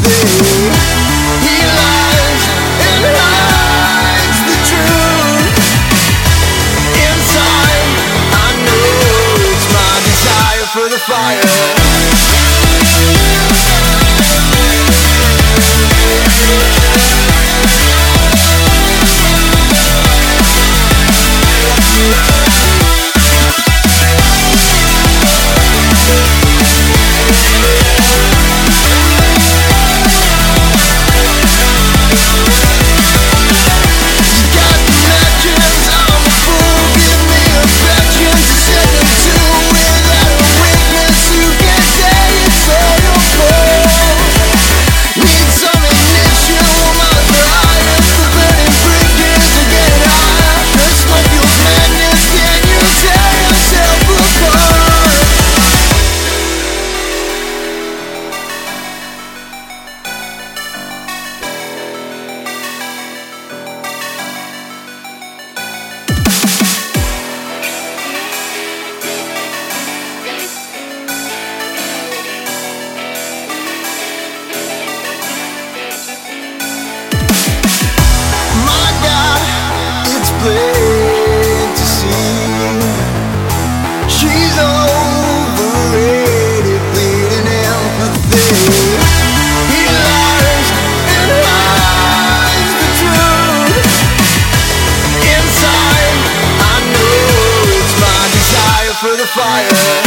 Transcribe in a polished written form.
empathy. He lies and hides the truth. Inside, I know it's my desire for the fire. Plain to see, she's overrated, bleeding empathy. He lies and hides the truth. Inside, I know it's my desire for the fire.